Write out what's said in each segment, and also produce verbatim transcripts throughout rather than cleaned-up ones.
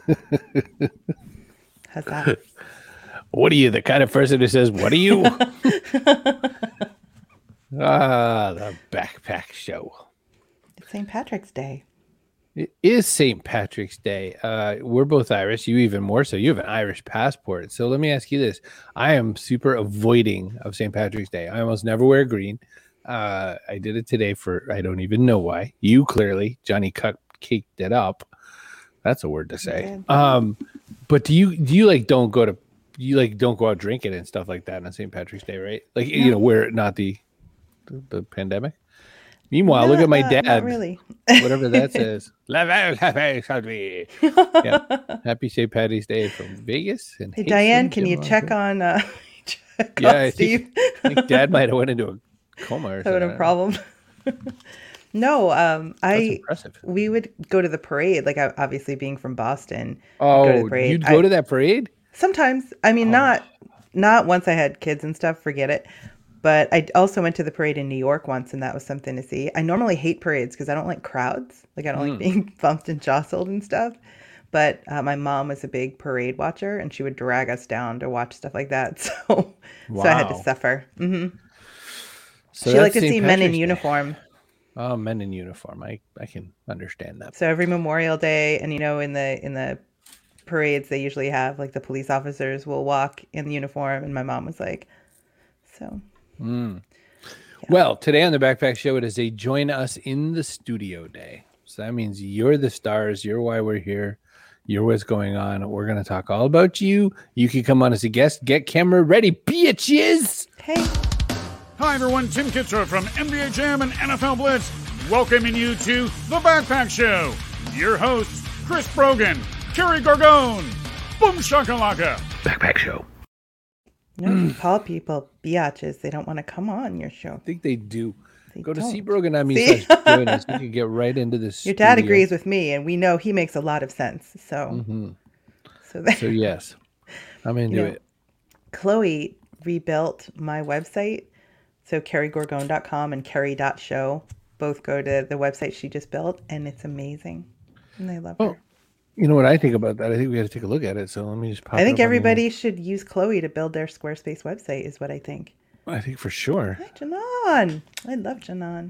How's that? What are you, the kind of person who says, what are you? Ah, the Backpack Show. It's Saint Patrick's Day. It is Saint Patrick's Day. Uh, we're both Irish. You even more so. You have an Irish passport. So let me ask you this. I am super avoiding of Saint Patrick's Day. I almost never wear green. Uh, I did it today for, I don't even know why. You clearly, Johnny cupcaked it up. That's a word to say. Um, but do you, do you like, don't go to, you like, don't go out drinking and stuff like that on Saint Patrick's Day, right? Like, no. You know, where not the, the, the pandemic. Meanwhile, no, look at my not, dad. Not really. Whatever that says. Yeah. Happy Saint Patty's Day from Vegas. And hey, Diane, can you check on, uh, check yeah, on I Steve? Think, I think Dad might have went into a coma or something. Having a problem. No, um, I, That's impressive. We would go to the parade, like obviously being from Boston. Oh, go to the parade. You'd go I, to that parade? Sometimes. I mean, oh. not, not once I had kids and stuff, forget it. But I also went to the parade in New York once, and that was something to see. I normally hate parades because I don't like crowds. Like, I don't mm. like being bumped and jostled and stuff. But uh, my mom was a big parade watcher, and she would drag us down to watch stuff like that. So, wow. so I had to suffer. Mm-hmm. So she liked to see men in Day. uniform. Oh, men in uniform. I, I can understand that. So every Memorial Day, and, you know, in the in the parades, they usually have, like, the police officers will walk in uniform. And my mom was like, so... Mm. Yeah. Well, today on the Backpack Show, it is a join us in the studio day. So that means you're the stars. You're why we're here. You're what's going on. We're going to talk all about you. You can come on as a guest. Get camera ready, bitches. Hey. Hi, everyone. Tim Kitzrow from N B A Jam and N F L Blitz, welcoming you to the Backpack Show. Your hosts, Chris Brogan, Kerry Gargone, Boom Shakalaka. Backpack Show. No, you call people biatches. They don't want to come on your show. I think they do. They Go don't. to Seabrogan on me. Join us. You can get right into this. Your dad agrees with me, and we know he makes a lot of sense. So, mm-hmm. so, that, so yes, I'm into you know, it. Chloe rebuilt my website. So kerry gorgone dot com and kerry dot show both go to the website she just built, and it's amazing. And I love oh. her. You know what I think about that? I think we got to take a look at it. So let me just pop I think it up everybody should use Chloe to build their Squarespace website is what I think. I think for sure. Hi, Janan. I love Janan.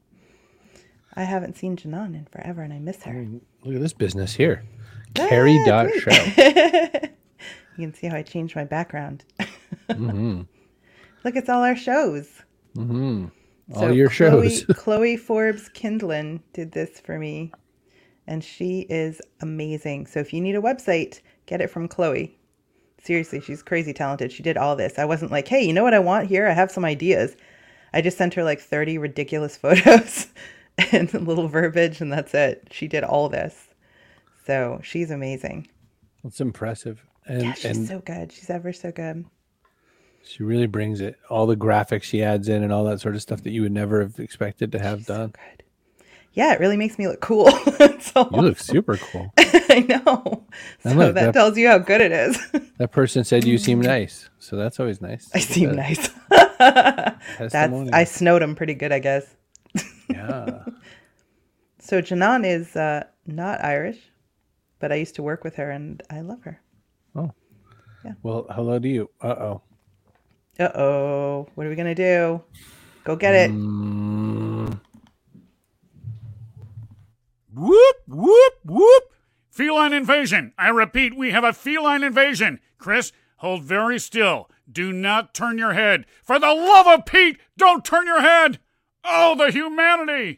I haven't seen Janan in forever, and I miss her. I mean, look at this business here. Ah, Kerry dot show. You can see how I changed my background. Mm-hmm. Look, it's all our shows. Mm-hmm. All so your Chloe, shows. Chloe Forbes Kindlin did this for me. And she is amazing. So if you need a website, get it from Chloe. Seriously, she's crazy talented. She did all this. I wasn't like, hey, you know what I want here? I have some ideas. I just sent her like thirty ridiculous photos and a little verbiage, and that's it. She did all this. So she's amazing. That's impressive. And, yeah, she's and so good. She's ever so good. She really brings it. All the graphics she adds in and all that sort of stuff that you would never have expected to have she's done. So good. Yeah, it really makes me look cool. So you look super cool. I know. So look, that, that tells you how good it is. That person said you seem nice. So that's always nice. I seem nice. That's I snowed him pretty good, I guess. Yeah. So Janan is uh, not Irish, but I used to work with her and I love her. Oh. Yeah. Well, hello to you. Uh-oh. Uh-oh. What are we going to do? Go get it. Mm. Whoop, whoop, whoop. Feline invasion. I repeat, we have a feline invasion. Chris, hold very still. Do not turn your head. For the love of Pete, don't turn your head. Oh, the humanity.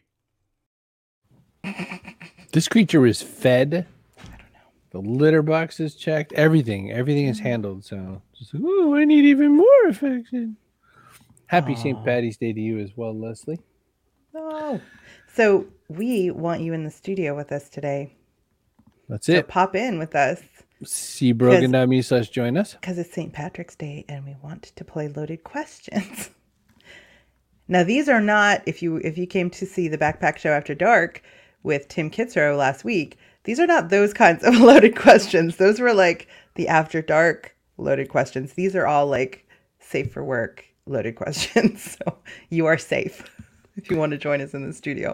This creature is fed. I don't know. The litter box is checked. Everything. Everything is handled. So, just, ooh, I need even more affection. Happy Saint Patty's Day to you as well, Leslie. Oh. So we want you in the studio with us today. That's so it. Pop in with us. Seabrogan dot me slash join us. Because it's Saint Patrick's Day and we want to play loaded questions. Now, these are not, if you if you came to see the Backpack Show After Dark with Tim Kitzrow last week, these are not those kinds of loaded questions. Those were like the After Dark loaded questions. These are all like safe for work loaded questions. So you are safe if you want to join us in the studio.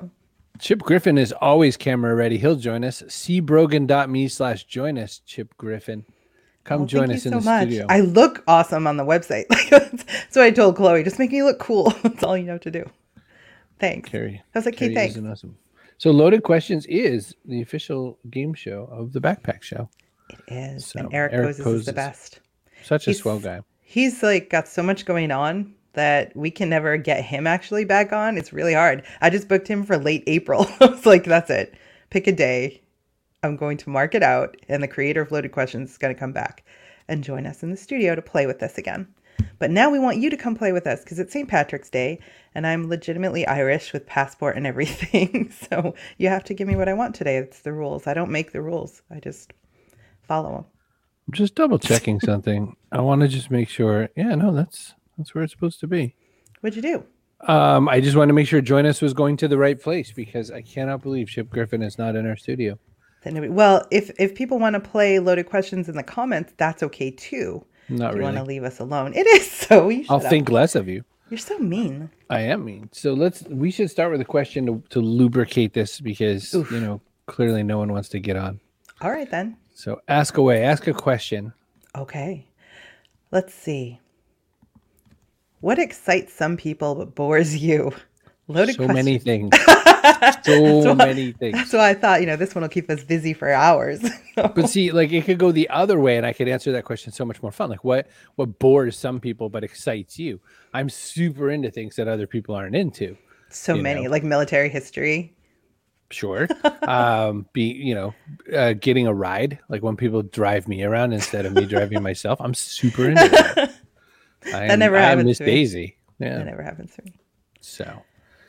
Chip Griffin is always camera ready. He'll join us. cbrogan.me slash join us, Chip Griffin. Come Oh, join thank us you in so the much. studio. I look awesome on the website. So I told Chloe, just make me look cool. That's all you have to do. Thanks. Carrie. I was like, Carrie hey, thanks. is an awesome. So Loaded Questions is the official game show of the Backpack Show. It is. So, and Eric, Eric Poses, Poses. is the best. Such a He's- swell guy. He's like got so much going on that we can never get him actually back on. It's really hard. I just booked him for late April. I was like, that's it. Pick a day. I'm going to mark it out. And the creator of Loaded Questions is going to come back and join us in the studio to play with us again. But now we want you to come play with us because it's Saint Patrick's Day and I'm legitimately Irish with passport and everything. So you have to give me what I want today. It's the rules. I don't make the rules. I just follow them. I'm just double checking something. I want to just make sure. Yeah, no, that's that's where it's supposed to be. What'd you do? Um, I just want to make sure Join Us was going to the right place because I cannot believe Chip Griffin is not in our studio. Then nobody, well, if if people want to play Loaded Questions in the comments, that's okay too. Not if you really. want to leave us alone, it is so. You I'll shut up. think less of you. You're so mean. I am mean. So let's. We should start with a question to, to lubricate this because Oof. you know clearly no one wants to get on. All right then. So ask away. Ask a question. Okay. Let's see. What excites some people but bores you? Loaded So question. many things. So So- many things. That's why I thought, you know, this one will keep us busy for hours. But see, like it could go the other way, and I could answer that question so much more fun. Like, what what bores some people but excites you? I'm super into things that other people aren't into. so you many, know. like military history. Sure, um, be you know, uh, getting a ride. Like when people drive me around instead of me driving myself, I'm super into that. I am, never I am happens Miss to me. Daisy. Yeah. That never happens to me. So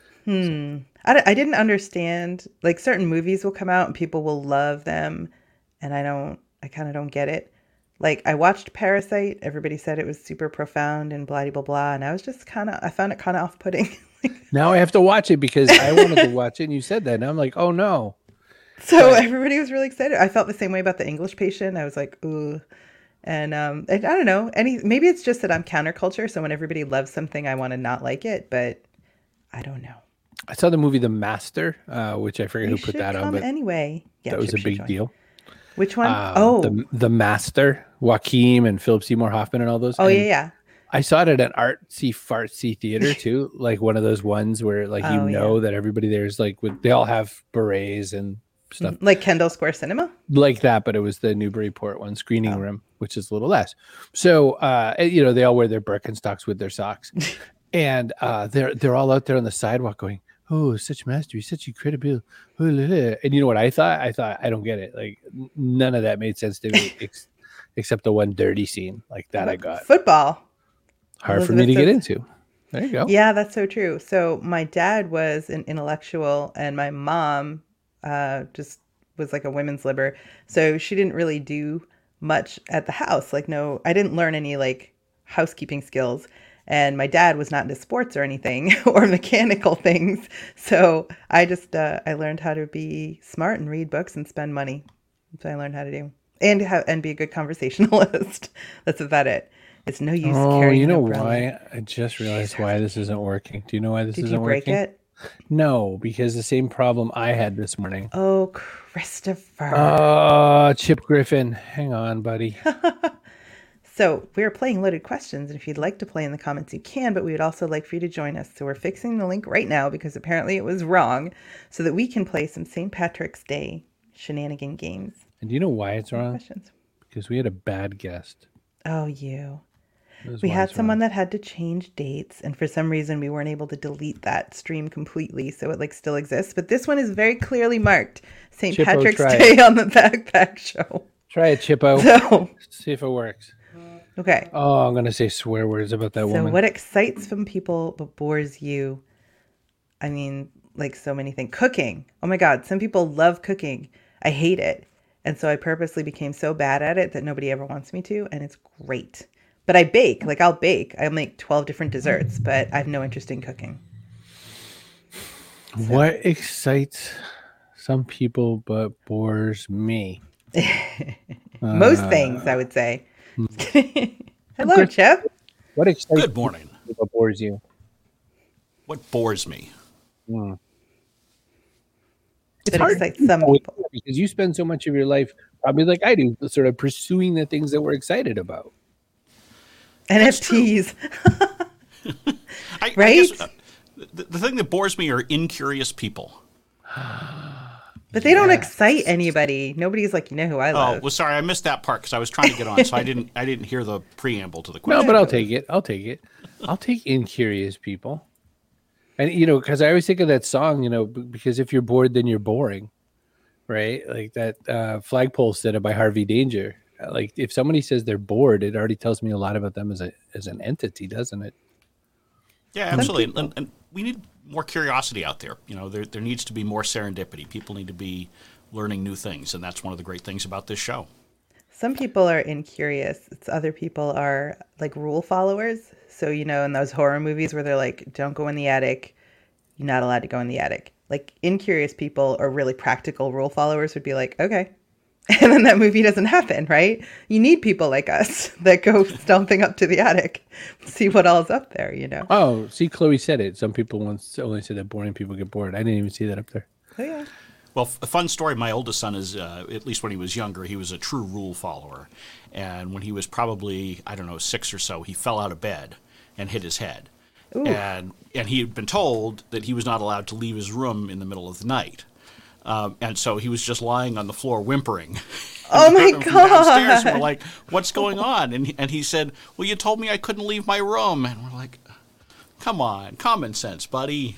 Hmm. I, d- I didn't understand, like certain movies will come out and people will love them. And I don't, I kind of don't get it. Like I watched Parasite. Everybody said it was super profound and blah, blah, blah. And I was just kind of, I found it kind of off putting. now I have to watch it because I wanted to watch it, and you said that, and I'm like, oh no. So Right. everybody was really excited. I felt the same way about The English Patient. I was like, ooh. And um, I, I don't know. Any maybe it's just that I'm counterculture. So when everybody loves something, I want to not like it. But I don't know. I saw the movie The Master, uh, which I forget You who put should that on, come but anyway. Yeah, that was Chip a should big join. deal. Which one? Um, oh, the the Master, Joaquin and Philip Seymour Hoffman and all those. oh And yeah, yeah. I saw it at an artsy fartsy theater too, like one of those ones where like you Oh, yeah. know that everybody there's like with they all have berets and stuff Like Kendall Square Cinema. like that, but it was the Newburyport one screening Oh. room, which is a little less. So uh, you know they all wear their Birkenstocks with their socks, and uh, they're they're all out there on the sidewalk going, "Oh, such mastery, such incredible." And you know what I thought? I thought I don't get it. Like n- none of that made sense to me, ex- except the one dirty scene like that I got. Football. Hard for me to Elizabeth get says- into. There you go. Yeah, that's so true. So my dad was an intellectual, and my mom uh, just was like a women's liber. So she didn't really do much at the house. Like, no, I didn't learn any like housekeeping skills. And my dad was not into sports or anything or mechanical things. So I just uh, I learned how to be smart and read books and spend money. That's what I learned how to do, and have and be a good conversationalist. That's about it. It's no use. Oh, carrying you an know umbrella. why? I just realized why this isn't working. Do you know why this Did isn't you break working? it? No, because the same problem I had this morning. Oh, Christopher. Oh, Chip Griffin. Hang on, buddy. So we're playing Loaded Questions, and if you'd like to play in the comments, you can, but we would also like for you to join us. So we're fixing the link right now because apparently it was wrong so that we can play some Saint Patrick's Day shenanigan games. And do you know why it's wrong? Questions. Because we had a bad guest. Oh, you. That was We why had it's someone wrong. that had to change dates, and for some reason we weren't able to delete that stream completely, so it like still exists. But this one is very clearly marked Saint Chippo, Patrick's try Day on the Backpack Show. Try it, Chippo. So, See if it works. okay. Oh, I'm going to say swear words about that So woman. what excites some people but bores you? I mean, like so many things. Cooking. Oh my God. Some people love cooking. I hate it. And so I purposely became so bad at it that nobody ever wants me to. And it's great. But I bake. Like I'll bake. I'll make twelve different desserts, but I have no interest in cooking. What excites some people but bores me? Most Uh, things, I would say. hmm. Hello, Good. Chip. What excites Good morning. you but bores you? What bores me? Hmm. It's That hard excites some people. because you spend so much of your life, probably like I do, sort of pursuing the things that we're excited about. N F Ts. I, Right? I guess, uh, the, the thing that bores me are incurious people. But they don't Yeah. excite anybody. Nobody's like, you know who I Oh, love. well, sorry, I missed that part because I was trying to get on, so I didn't. I didn't hear the preamble to the question. No, but I'll take it. I'll take it. I'll take incurious people. And, you know, because I always think of that song, you know, b- because if you're bored, then you're boring, right? Like that uh, flagpole said it by Harvey Danger. Uh, Like if somebody says they're bored, it already tells me a lot about them as a as an entity, doesn't it? Yeah, absolutely. And, and we need more curiosity out there. You know, there there needs to be more serendipity. People need to be learning new things, and that's one of the great things about this show. Some people are incurious. It's other people are like rule followers. So, you know, in those horror movies where they're like, don't go in the attic, you're not allowed to go in the attic. Like incurious people or really practical rule followers would be like, okay. And then that movie doesn't happen, right? You need people like us that go stomping up to the attic, see what all's up there, you know? Oh, see, Chloe said it. Some people once only said that boring people get bored. I didn't even see that up there. Oh, yeah. Well, a fun story. My oldest son is, uh, at least when he was younger, he was a true rule follower. And when he was probably, I don't know, six or so, he fell out of bed and hit his head. Ooh. And and he had been told that he was not allowed to leave his room in the middle of the night. Um, and so he was just lying on the floor whimpering. Oh And we my heard him from downstairs, and God. we're like, what's going on? And he, and he said, well, you told me I couldn't leave my room. And we're like, come on, common sense, buddy.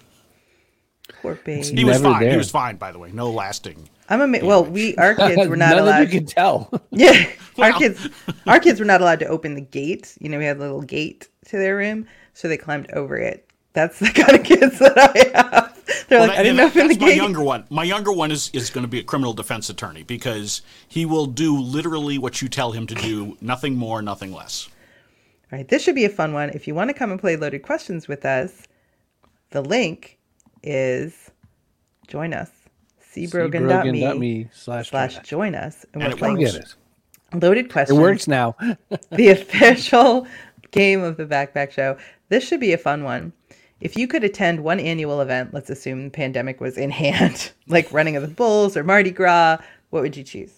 Poor baby. He was Never fine. there. He was fine, by the way. No lasting. I'm ama- well, we our kids were not None allowed. of you can tell. Yeah, our Well. kids, our kids were not allowed to open the gate. You know, we had a little gate to their room, so they climbed over it. That's the kind of kids that I have. They're Well, like, that- I didn't yeah, open the that's my gate. younger one. My younger one is, is going to be a criminal defense attorney because he will do literally what you tell him to do, nothing more, nothing less. All right, this should be a fun one. If you want to come and play Loaded Questions with us, the link is join us. Seabrogan dot me me slash slash join us. join us, and, And we're it playing works. Get it. Loaded It Questions. works now. The official game of the Backpack Show. This should be a fun one. If you could attend one annual event, let's assume the pandemic was in hand, like Running of the Bulls or Mardi Gras, what would you choose?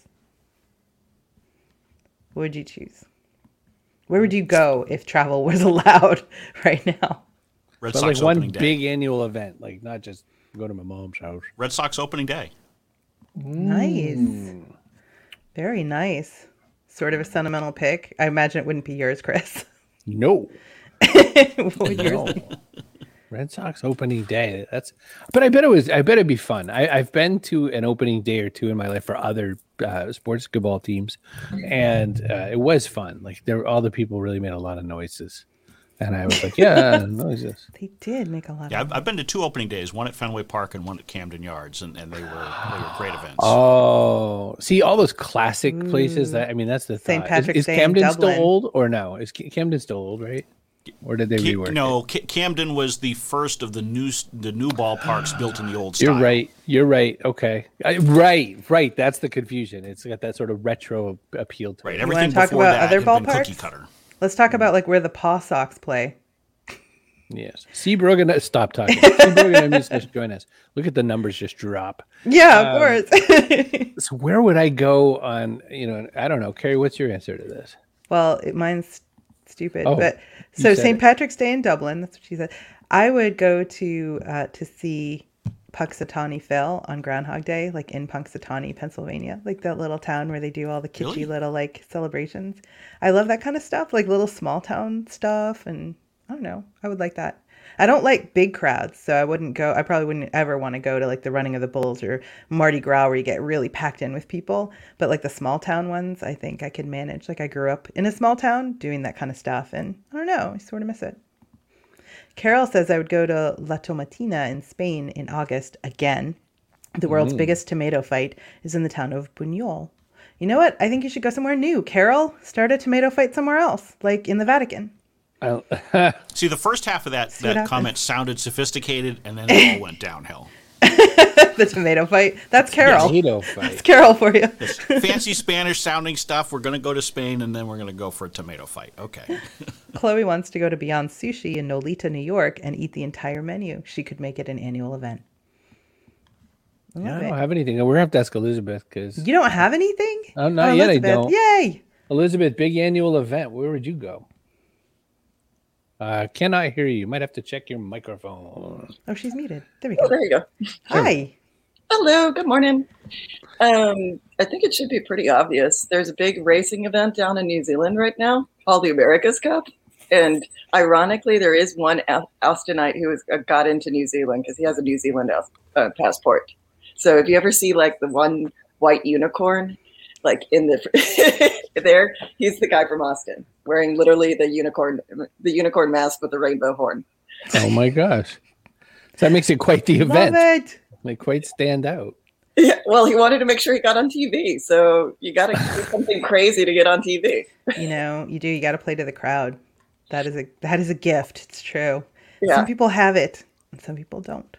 What would you choose? Where would you go if travel was allowed right now? Red But Sox like one opening day. big annual event, like not just go to my mom's house. Red Sox opening day. Nice. Very nice. Sort of a sentimental pick. I imagine it wouldn't be yours, Chris. No. What would yours No. be? Red Sox opening day. That's, but I bet it was. I bet it'd be fun. I, I've been to an opening day or two in my life for other uh, sports football teams, and uh, it was fun. Like there, all the people really made a lot of noises, and I was like, yeah, noises. They did make a lot Yeah, of I've, I've been to two opening days, one at Fenway Park and one at Camden Yards, and, and they were they were great events. Oh, see all those classic places. That I mean, that's the Saint thought. Patrick's is, is Day in Camden still Dublin. old or no? Is Ca- Camden still old, right? Or did they Ca- rework no, it? Ca- Camden was the first of the new s- the new ballparks built in the old style. You're right. You're right. Okay. I, right. Right. That's the confusion. It's got that sort of retro appeal to Right, it. everything talk before about that other had been ballparks? cookie cutter. Let's talk about like where the Paw Sox play. Yes. Seabrogan, stop talking. Seabrogan and me slash join us. Look at the numbers just drop. Yeah, of Um, course. So where would I go on, you know, I don't know. Carrie, what's your answer to this? Well, it, mine's stupid, Oh, but you so said Saint it. Patrick's Day in Dublin. That's what she said. I would go to uh, to see Punxsutawney Phil on Groundhog Day, like in Punxsutawney, Pennsylvania, like that little town where they do all the kitschy Really? little like celebrations. I love that kind of stuff, like little small town stuff, and I don't know. I would like that. I don't like big crowds, so I wouldn't go. I probably wouldn't ever want to go to like the Running of the Bulls or Mardi Gras where you get really packed in with people. But like the small town ones, I think I could manage. Like I grew up in a small town doing that kind of stuff, and I don't know, I sort of miss it. Carol says I would go to La Tomatina in Spain in August again. The world's biggest tomato fight is in the town of Buñol. You know what? I think you should go somewhere new. Carol, start a tomato fight somewhere else, like in the Vatican. I, See, the first half of that, what that happens. comment sounded sophisticated, and then it all went downhill. The tomato fight. That's Carol. Tomato That's fight. Carol for you. Fancy Spanish sounding stuff. We're going to go to Spain, and then we're going to go for a tomato fight. Okay. Chloe wants to go to Beyond Sushi in Nolita, New York, and eat the entire menu. She could make it an annual event. I Yeah, love I it. don't have anything. We're going to have to ask Elizabeth because You don't have anything? Oh, not yet, I Elizabeth. don't. Yay! Elizabeth, big annual event. Where would you go? Uh, cannot hear you. You might have to check your microphone. Oh, she's muted. There we Oh, go. there you go. Hi. Hello, good morning. Um, I think it should be pretty obvious. There's a big racing event down in New Zealand right now called the America's Cup. And ironically, there is one Al- Austinite who has uh, got into New Zealand because he has a New Zealand uh, passport. So if you ever see like the one white unicorn, like in the there, he's the guy from Austin wearing literally the unicorn, the unicorn mask with the rainbow horn. Oh my gosh. So that makes it quite the event. Love it. They quite stand out. Yeah, well, he wanted to make sure he got on T V. So you got to do something crazy to get on T V. You know, you do. You got to play to the crowd. That is a that is a gift. It's true. Yeah. Some people have it, and some people don't.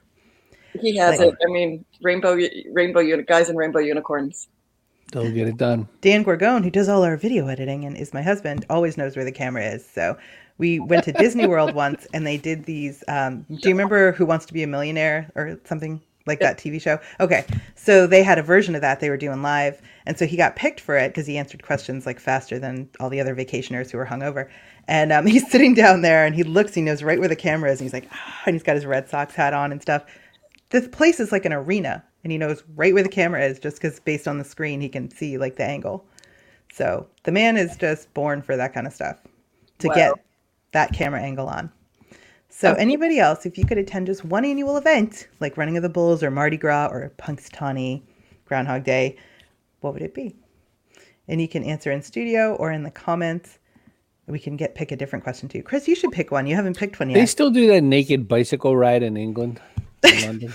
He has Like- it. I mean, rainbow, rainbow uni- guys and rainbow unicorns. They'll get it done. Dan Gorgone, who does all our video editing and is my husband, always knows where the camera is. So we went to Disney World once, and they did these. Um, do you remember Who Wants to Be a Millionaire or something like that T V show? Okay, so they had a version of that they were doing live, and so he got picked for it because he answered questions like faster than all the other vacationers who were hungover. And um, he's sitting down there, and he looks, he knows right where the camera is, and he's like, ah, and he's got his Red Sox hat on and stuff. This place is like an arena, and he knows right where the camera is just because based on the screen he can see like the angle. So the man is just born for that kind of stuff, to Wow. get that camera angle on. So anybody else, if you could attend just one annual event like Running of the Bulls or Mardi Gras or Punxsutawney, Groundhog Day, what would it be? And you can answer in studio or in the comments. We can get pick a different question too. Chris, you should pick one. You haven't picked one They yet. still do that naked bicycle ride in England, in London.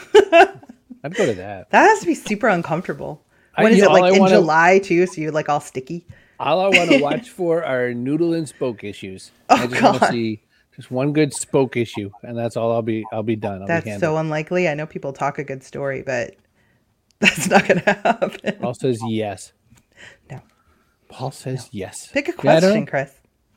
I'd go to that. That has to be super uncomfortable. I- When is you it know, like all I in wanna- July too? So you're like all sticky. All I want to watch for are noodle and spoke issues. I Oh, just want to God. see just one good spoke issue, and that's all. I'll be I'll be done. I'll That's be so unlikely. I know people talk a good story, but that's not going to happen. Paul says yes. No. Paul says yes. Pick a Yeah, I don't question, know. Chris.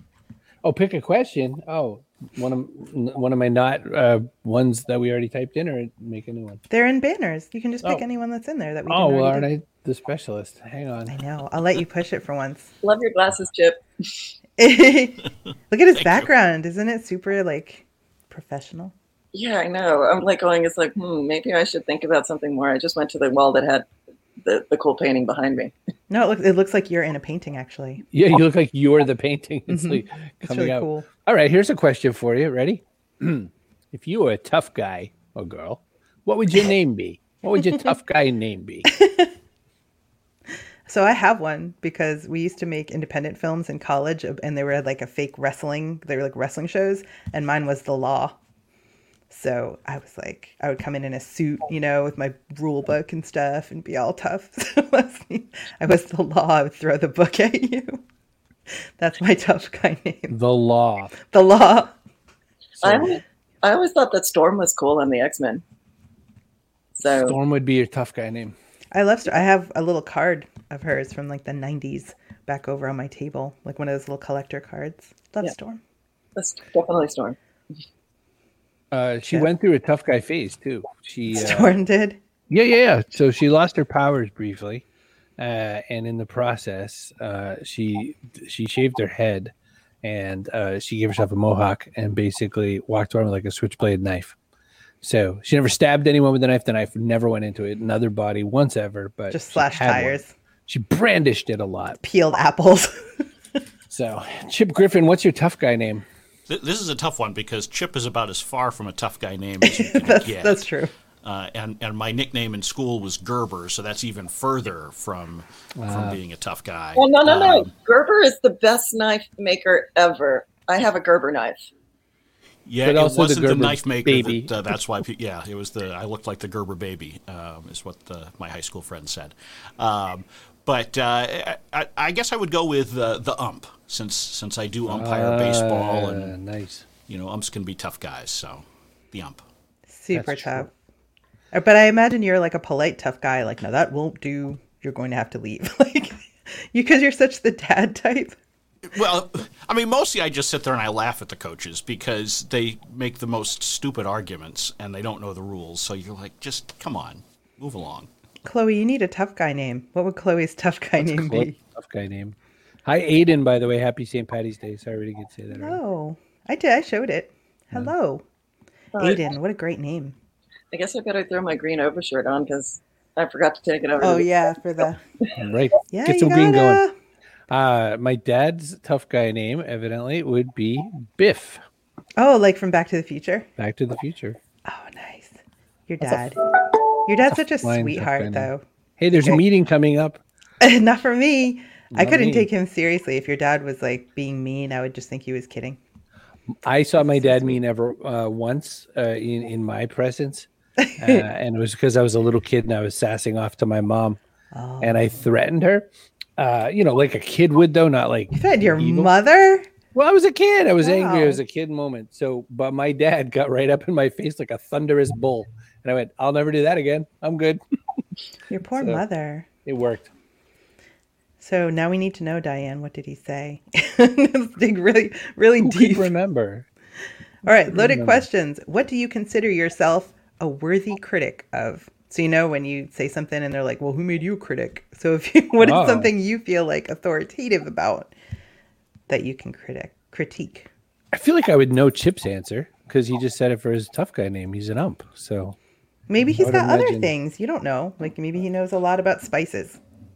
Oh, pick a question. Oh, one of one of my not uh, ones that we already typed in, or make a new one. They're in banners. You can just pick Oh. anyone that's in there that we Oh, didn't well, already aren't do. I the specialist? Hang on. I know. I'll let you push it for once. Love your glasses, Chip. Look at his you. background. Isn't it super like professional? Yeah, I know. I'm like going, it's like, hmm, maybe I should think about something more. I just went to the wall that had the, the cool painting behind me. No, it looks, it looks like you're in a painting actually. Yeah, you look like you're the painting. It's like It's coming really out. cool. All right, here's a question for you. Ready? If you were a tough guy or girl, what would your name be? What would your tough guy name be? So I have one because we used to make independent films in college, and they were like a fake wrestling. They were like wrestling shows, and mine was The Law. So I was like, I would come in in a suit, you know, with my rule book and stuff, and be all tough. So I was, I was The Law. I would throw the book at you. That's my tough guy name. The Law. The Law. I, always, I always thought that Storm was cool on the X-Men. So Storm would be your tough guy name. I love. St- I have a little card of hers from like the nineties back over on my table, like one of those little collector cards. Love Yeah. Storm. that's definitely Storm. Uh, she Yeah. went through a tough guy phase too. She uh, Storm did. Yeah, yeah, yeah. So she lost her powers briefly, uh, and in the process, uh, she she shaved her head, and uh, she gave herself a mohawk, and basically walked around with like a switchblade knife. So she never stabbed anyone with a knife. The knife never went into it, another body once ever, but Just she slash had one. tires. She brandished it a lot. Peeled apples. So Chip Griffin, what's your tough guy name? Th- This is a tough one because Chip is about as far from a tough guy name as you can that's get. that's true. Uh, and and my nickname in school was Gerber, so that's even further from from being a tough guy. Well, no, no, no. Um, Gerber is the best knife maker ever. I have a Gerber knife. Yeah, But it also the wasn't the, Gerber knife maker. baby. That, uh, that's why. pe- Yeah, it was the. I looked like the Gerber baby, um, is what the, my high school friend said. Um, but uh, I, I guess I would go with uh, the ump, since since I do umpire baseball, Uh, and nice. you know umps can be tough guys. So, the ump. Super That's tough. Uh, But I imagine you're like a polite tough guy. Like, no, that won't do. You're going to have to leave. Like, you because you're such the dad type. Well, I mean, mostly I just sit there and I laugh at the coaches because they make the most stupid arguments and they don't know the rules. So you're like, just come on, Move along. Chloe, you need a tough guy name. What would Chloe's tough guy What's name Chloe- be? Tough guy name. Hi, Aiden, by the way. Happy Saint Patty's Day. Sorry we didn't get to say that earlier. Oh, I did. I showed it. Hello. Uh, Aiden, what a great name. I guess I better throw my green overshirt on because I forgot to take it over. Oh, to the- yeah, for the... Right. Yeah, Get you some green gotta... going. Uh, my dad's tough guy name, evidently, would be Biff. Oh, like from Back to the Future? Back to the Future. Oh, nice. Your That's a- dad. Your dad's such a flying tough guy sweetheart, name. though. Hey, there's a meeting coming up. Not for me. I Not couldn't me. take him seriously. If your dad was like being mean, I would just think he was kidding. I saw my dad mean ever uh, once uh, in in my presence, uh, and it was because I was a little kid and I was sassing off to my mom, Oh. and I threatened her. Uh, you know, like a kid would, though, not like You said your evil. mother? Well, I was a kid. I was angry. It Wow. was a kid moment. So, but my dad got right up in my face like a thunderous bull, and I went, "I'll never do that again. I'm good." Your poor So- mother. It worked. So now we need to know, Diane, what did he say? Let's dig really, really Who deep. could remember? All right, loaded remember? questions. What do you consider yourself a worthy critic of? So you know when you say something and they're like, "Well, who made you a critic?" So if you, what is Oh. something you feel like authoritative about that you can critic critique? I feel like I would know Chip's answer because he just said it for his tough guy name. He's an ump. So Maybe he's would got other imagine- things you don't know. Like maybe he knows a lot about spices.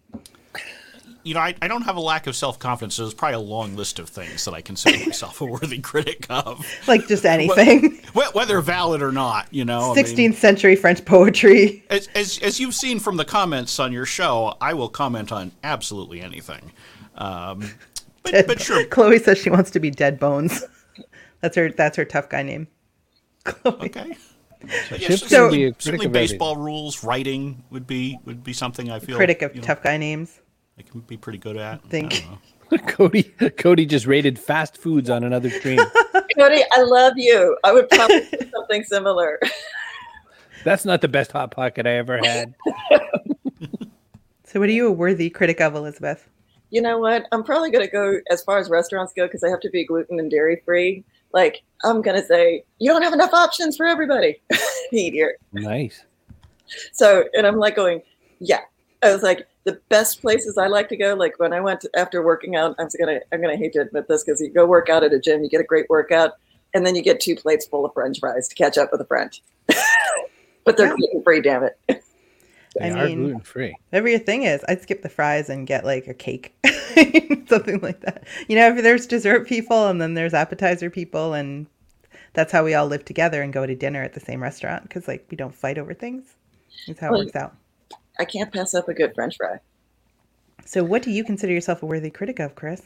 You know, I, I don't have a lack of self-confidence. There's probably a long list of things that I consider myself a worthy critic of, Like just anything. Wh- whether valid or not, you know. I mean, sixteenth century French poetry. as, as, as you've seen from the comments on your show, I will comment on absolutely anything. Um, but, Dead but Bo- sure, Chloe says she wants to be Dead Bones. That's her. That's her tough guy name. Chloe. okay. But yeah, Chip's so- gonna be a critic certainly of everything. baseball rules, writing would be would be something I feel Critic of you know, tough guy names. I can be pretty good at. Think. I don't know. Cody, Cody just rated fast foods on another stream. Cody, I love you. I would probably do something similar. That's not the best hot pocket I ever had. So, what are you a worthy critic of, Elizabeth? You know what? I'm probably going to go as far as restaurants go because they have to be gluten and dairy free. Like, I'm going to say, you don't have enough options for everybody to eat here. Nice. So, and I'm like going, yeah. I was like, the best places I like to go, like when I went to, after working out, I was gonna, I'm gonna hate to admit this because you go work out at a gym, you get a great workout, and then you get two plates full of French fries to catch up with a friend. But they're Yeah. gluten free, damn it. They I are mean- gluten free. Whatever your thing is, I'd skip the fries and get like a cake, something like that. You know, if there's dessert people and then there's appetizer people, and that's how we all live together and go to dinner at the same restaurant because like we don't fight over things. That's how it Well, works out. I can't pass up a good French fry. So, what do you consider yourself a worthy critic of, Chris?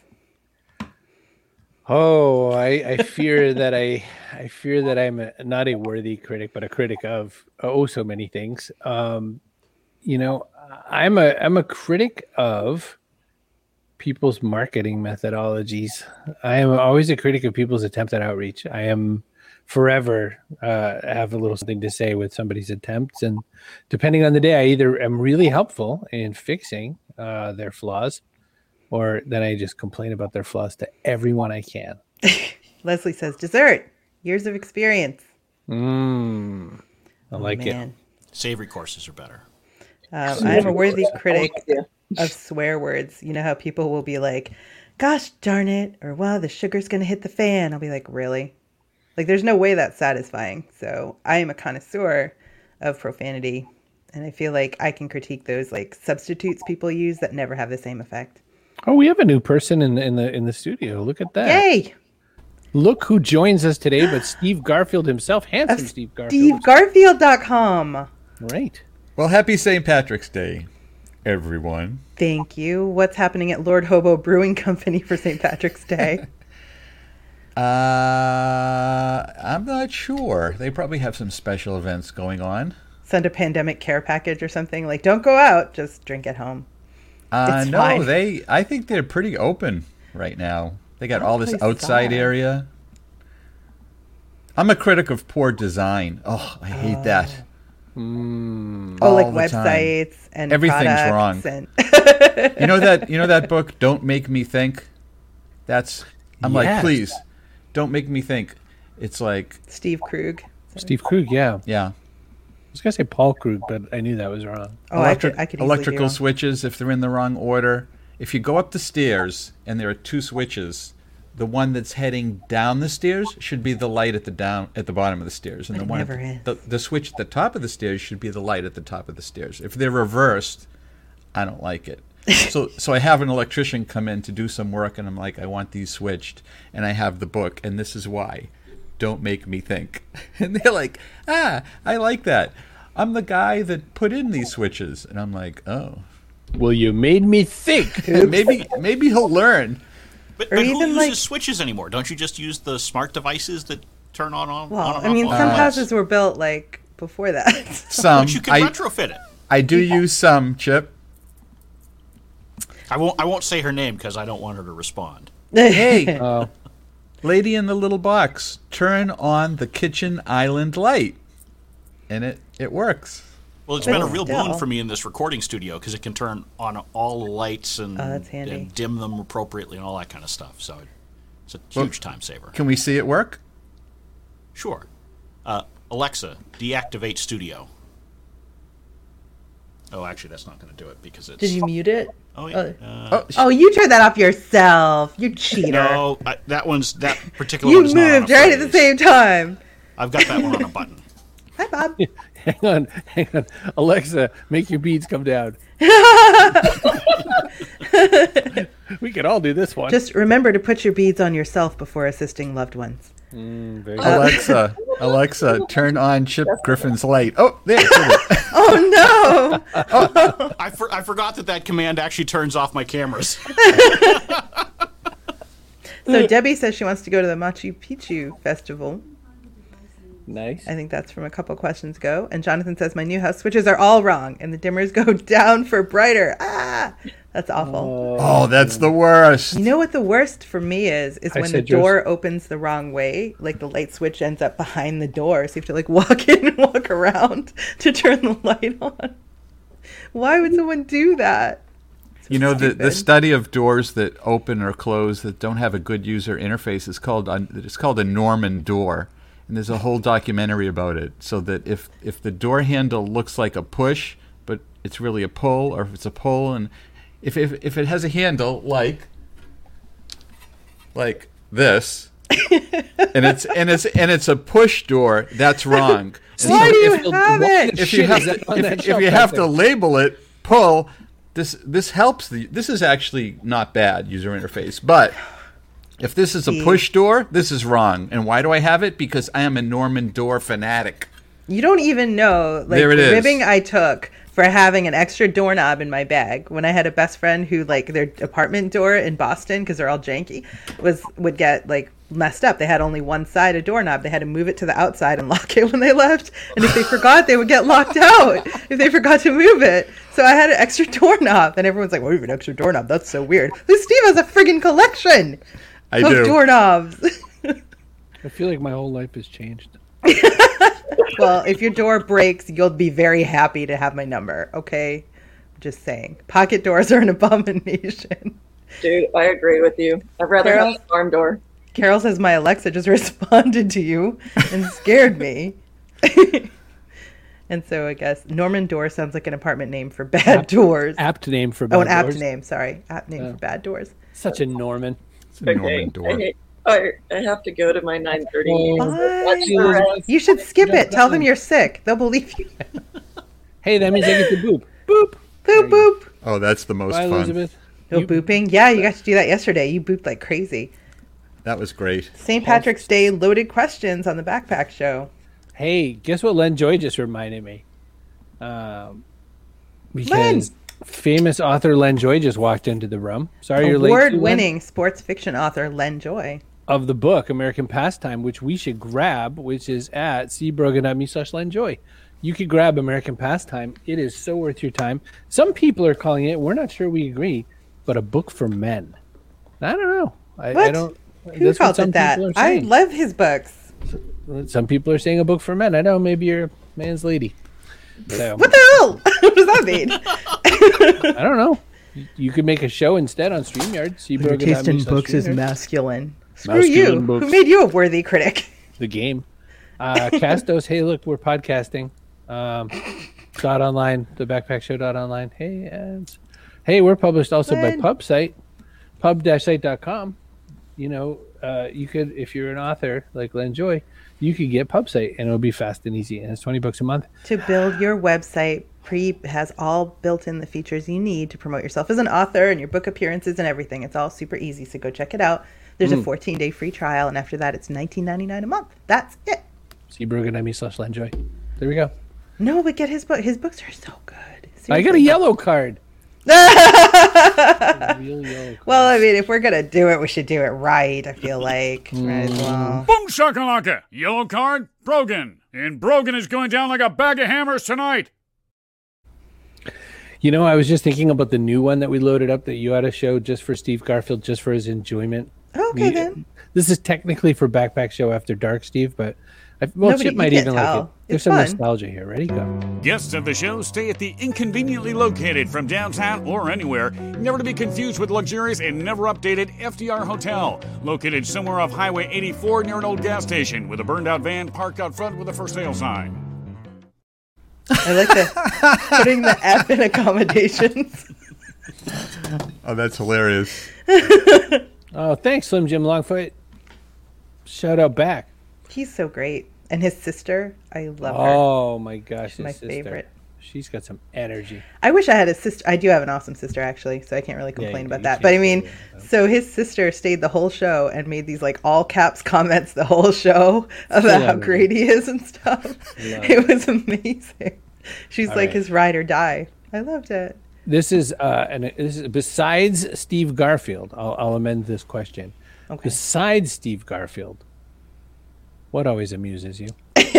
Oh, I, I fear that I I fear that I'm a, not a worthy critic, but a critic of oh so many things. Um, you know, I'm a I'm a critic of people's marketing methodologies. I am always a critic of people's attempt at outreach. I am forever uh, have a little something to say with somebody's attempts, and depending on the day, I either am really helpful in fixing uh, their flaws, or then I just complain about their flaws to everyone I can. Leslie says dessert, years of experience. Mm, I like it. Man. Savory courses are better. Um, I'm a worthy critic Yeah. of swear words. You know how people will be like, gosh darn it, or well, the sugar's going to hit the fan. I'll be like, really? Like, there's no way that's satisfying. So I am a connoisseur of profanity. And I feel like I can critique those like substitutes people use that never have the same effect. Oh, we have a new person in the in the in the studio. Look at that. Yay! Look who joins us today, but Steve Garfield himself, handsome Steve Garfield. Steve Garfield dot com. Right. Well, happy Saint Patrick's Day, everyone. Thank you. What's happening at Lord Hobo Brewing Company for Saint Patrick's Day? Uh, I'm not sure. They probably have some special events going on. Send a pandemic care package or something. Like, don't go out, just drink at home. Uh, It's no, fine. they. I think they're pretty open right now. They got Oh, all this I outside saw. area. I'm a critic of poor design. Oh, I hate that. Mm. Oh, like All the time. websites and Everything's products wrong. And You know that. You know that book. Don't Make Me Think. That's. I'm like, Yes. please, don't make me think. It's like, Steve Krug. Steve Krug, yeah. yeah. was gonna say Paul Krug, but I knew that was wrong. Oh, Electric, I could, I could easily be electrical wrong. switches, if they're in the wrong order. If you go up the stairs and there are two switches, the one that's heading down the stairs should be the light at the down at the bottom of the stairs, and But the it one at never the, the, the switch at the top of the stairs should be the light at the top of the stairs. If they're reversed, I don't like it. so so I have an electrician come in to do some work, and I'm like, I want these switched, and I have the book, and this is why. Don't make me think. And they're like, ah, I like that. I'm the guy that put in these switches, and I'm like, oh, Well, you made me think. maybe maybe he'll learn. But, Or but who even, uses like- switches anymore? Don't you just use the smart devices that turn on on? Well, on and I mean, off some all at houses once? were built like before that. Some But you can I retrofit it. I do use some, Chip. I won't. I won't say her name because I don't want her to respond. Hey, Oh, lady in the little box, turn on the kitchen island light, and it it works. Well, it's But been a real boon still. for me in this recording studio because it can turn on all the lights and, Oh, that's handy. and dim them appropriately and all that kind of stuff. So it's a Well- huge time saver. Can we see it work? Sure. Uh, Alexa, deactivate studio. Oh, actually, that's not going to do it because it's. Did you mute it? Oh, yeah. Uh, Oh, sh- Oh, you turned that off yourself. You cheater. no, I, that one's that particular you one is not on a moved right at the phrase. same time. I've got that one on a button. Hi, Bob. hang on, hang on. Alexa, make your beads come down. We could all do this one. Just remember to put your beads on yourself before assisting loved ones. Mm, very Alexa, Alexa, turn on Chip Griffin's light. Oh, there. did it. Oh no! I, for, I forgot that that command actually turns off my cameras. So Debbie says she wants to go to the Machu Picchu festival. nice. I think that's from a couple questions ago. And Jonathan says my new house switches are all wrong, and the dimmers go down for brighter. Ah, that's awful. Oh, that's the worst. You know what the worst for me is? Is I when the said yours. door opens the wrong way. Like the light switch ends up behind the door, so you have to like walk in and walk around to turn the light on. Why would someone do that? You know, the, the stupid. study of doors that open or close that don't have a good user interface is called a, it's called a Norman door, and there's a whole documentary about it. So that if if the door handle looks like a push, but it's really a pull, or if it's a pull, and if if, if it has a handle like like this, and it's and it's and it's a push door, that's wrong. And Why so do you if- have it? if you have, Is that on if, that if shelf you right have to there? label it pull, this this helps the this is actually not bad user interface, but if this is a See? push door, this is wrong. And why do I have it? Because I am a Norman door fanatic. You don't even know, like, There it the is. ribbing I took for having an extra doorknob in my bag when I had a best friend who, like, their apartment door in Boston, because they're all janky, was would get, like, messed up. They had only one side a doorknob. They had to move it to the outside and lock it when they left. And if they forgot, they would get locked out if they forgot to move it. So I had an extra doorknob. And everyone's like, well, you have an extra doorknob. That's so weird. This Steve has a friggin' collection I of do. doorknobs. I feel like my whole life has changed. Well, if your door breaks, you'll be very happy to have my number, okay? Just saying. Pocket doors are an abomination. Dude, I agree with you. I'd rather Carol? have a farm door. Carol says my Alexa just responded to you and scared me. And so I guess Norman Door sounds like an apartment name for bad Apt- doors. Apt name for bad oh, an apt doors. name, sorry. Apt name Yeah. for bad doors. Such a Norman. It's a Okay. Norman I, door. hate, I, I have to go to my nine thirty. Oh. What? Elizabeth. You should skip Yeah, it. Tell them definitely. you're sick. They'll believe you. Hey, that means I get to boop. Boop. Boop, boop. Oh, that's the most Bye, fun. Elizabeth. No You- booping? Yeah, you got to do that yesterday. You booped like crazy. That was great. Saint Patrick's Day loaded questions on the Backpack Show. Hey, guess what Len Joy just reminded me? Um, because Len! famous author Len Joy just walked into the room. Sorry you're late. Sue, Len. Award-winning sports fiction author Len Joy. Of the book American Pastime, which we should grab, which is at cbrogan.me slash Len Joy. You could grab American Pastime. It is so worth your time. Some people are calling it, we're not sure we agree, but a book for men. I don't know. I, What? I don't. Who that's what called some it that? people are I saying. love his books. Some people are saying a book for men. I know, maybe you're a man's lady. So, What the hell? what does that mean? I don't know. You- You could make a show instead on StreamYard. Your cbrogan.me taste in slash books is StreamYard. masculine. Screw Masculine you. books. Who made you a worthy critic? The game. Uh, Castos, hey, look, we're podcasting. Um, dot online, the backpack show dot online. Hey, ads. Hey, we're published also Len. by PubSite, pub dash site dot com. You know, uh, you could, if you're an author like Len Joy, you could get PubSite and it'll be fast and easy. And it's twenty bucks a month. To build your website, Pre has all built in the features you need to promote yourself as an author and your book appearances and everything. It's all super easy. So go check it out. There's mm. a fourteen day free trial. And after that, it's nineteen ninety-nine a month. That's it. Seabrook.me slash Len Joy. There we go. No, but get his book. His books are so good. Seriously. I got a yellow card. Well, I mean, if we're gonna do it, we should do it right. I feel like mm. might as well. Boom shakalaka! Yellow card, Brogan, and Brogan is going down like a bag of hammers tonight. You know, I was just thinking about the new one that we loaded up that you ought to show just for Steve Garfield, just for his enjoyment. Okay, we, then. This is technically for Backpack Show After Dark, Steve, but I, well, Nobody, Chip might even tell. like it. There's it's some fun. nostalgia here. Ready? Go. Guests of the show stay at the inconveniently located from downtown or anywhere, never to be confused with luxurious and never updated F D R Hotel, located somewhere off Highway eighty-four near an old gas station with a burned-out van parked out front with a for sale sign. I like the putting the F in accommodations. Oh, that's hilarious. Oh, thanks, Slim Jim Longfoot. Shout out back. He's so great. And his sister, I love her. Oh my gosh, She's my sister. favorite. She's got some energy. I wish I had a sister. I do have an awesome sister, actually, so I can't really complain yeah, about that. But I mean, so his sister stayed the whole show and made these like all caps comments the whole show about how great he is and stuff. It was amazing. She's all like right. his ride or die. I loved it. This is uh, and this is besides Steve Garfield. I'll, I'll amend this question. Okay. Besides Steve Garfield, what always amuses you?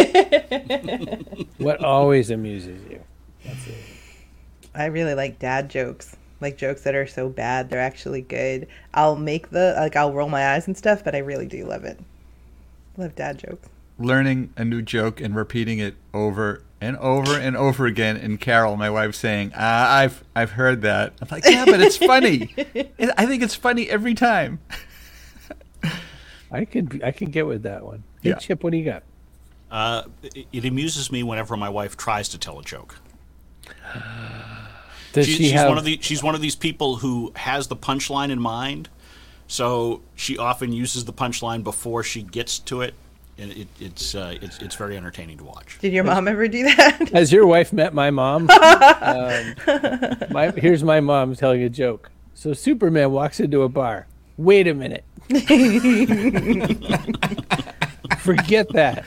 What always amuses you? That's it. I really like dad jokes, like jokes that are so bad they're actually good. I'll make the like I'll roll my eyes and stuff, but I really do love it. Love dad jokes. Learning a new joke and repeating it over and over and over again. And Carol, my wife, saying, ah, "I've I've heard that." I'm like, "Yeah, but it's funny. I think it's funny every time." I could I could get with that one. Hey, yeah. Chip, what do you got? Uh, it, it amuses me whenever my wife tries to tell a joke. Does she, she she's have... one of the she's one of these people who has the punchline in mind, so she often uses the punchline before she gets to it, and it, it's uh, it's it's very entertaining to watch. Did your mom ever do that? Has your wife met my mom? um, my, here's my mom telling a joke. So Superman walks into a bar. Wait a minute. Forget that.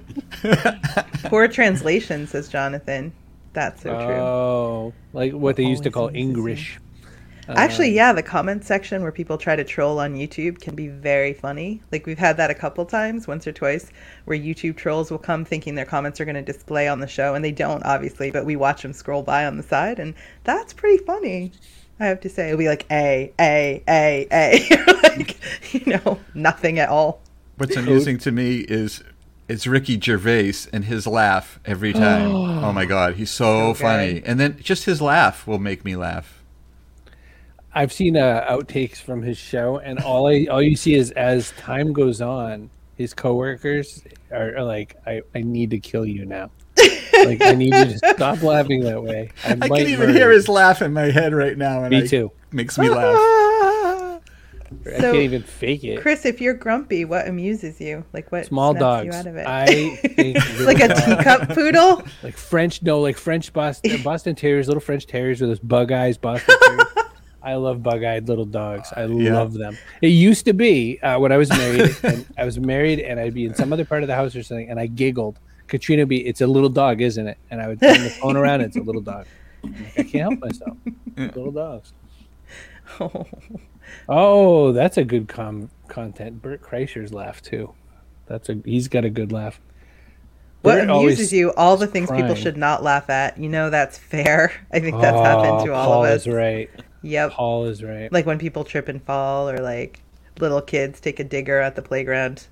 Poor translation, says Jonathan. That's so true. Oh, like what they used to call English. Actually, yeah, the comment section where people try to troll on YouTube can be very funny. Like we've had that a couple times, once or twice, where YouTube trolls will come thinking their comments are going to display on the show, and they don't, obviously, but we watch them scroll by on the side, and that's pretty funny. I have to say, it'll be like A, A, A, A, like, you know, nothing at all. What's amusing to me is it's Ricky Gervais and his laugh every time. Oh my God, he's so okay. funny. And then just his laugh will make me laugh. I've seen uh, outtakes from his show, and all I all you see is as time goes on, his coworkers are, are like, I, I need to kill you now. Like, I need you to stop laughing that way. I, I can even hear his laugh in my head right now. And me I, too. Makes me laugh. I so, can't even fake it. Chris, if you're grumpy, what amuses you? Like what small snaps dogs. you out of it? I think like a teacup poodle? Like French, no, like French Boston, Boston Terriers, little French Terriers with those bug eyes, Boston Terriers. I love bug-eyed little dogs. I yeah. love them. It used to be uh, when I was married, and I was married, and I'd be in some other part of the house or something, and I giggled. Katrina would be, it's a little dog, isn't it? And I would turn the phone around, and it's a little dog. Like, I can't help myself. Little dogs. Oh, oh that's a good com- content. Bert Kreischer's laugh too. That's a he's got a good laugh. What Bert amuses you? All the things crying. people should not laugh at. You know that's fair. I think that's oh, happened to all Paul of us. Is right. Yep. Paul is right. Like when people trip and fall, or like little kids take a digger at the playground.